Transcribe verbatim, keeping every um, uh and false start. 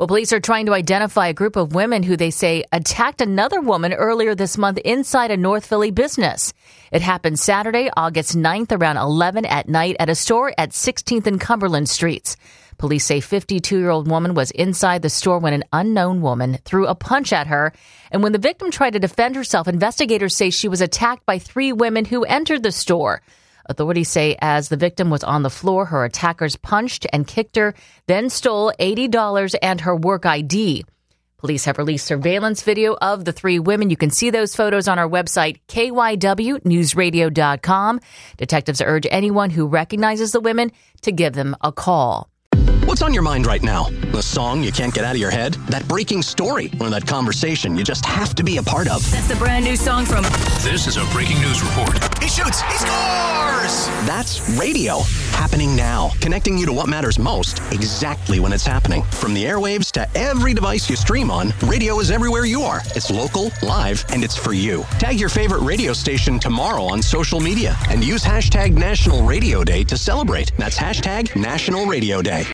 Well, police are trying to identify a group of women who they say attacked another woman earlier this month inside a North Philly business. It happened Saturday, August ninth, around eleven at night at a store at sixteenth and Cumberland Streets. Police say fifty-two-year-old woman was inside the store when an unknown woman threw a punch at her. And when the victim tried to defend herself, investigators say she was attacked by three women who entered the store. Authorities say as the victim was on the floor, her attackers punched and kicked her, then stole eighty dollars and her work I D. Police have released surveillance video of the three women. You can see those photos on our website, K Y W news radio dot com. Detectives urge anyone who recognizes the women to give them a call. What's on your mind right now? The song you can't get out of your head? That breaking story? Or that conversation you just have to be a part of? That's the brand new song from... This is a breaking news report. He shoots! He scores! That's radio. Happening now. Connecting you to what matters most exactly when it's happening. From the airwaves to every device you stream on, radio is everywhere you are. It's local, live, and it's for you. Tag your favorite radio station tomorrow on social media and use hashtag National Radio Day to celebrate. That's hashtag National Radio Day.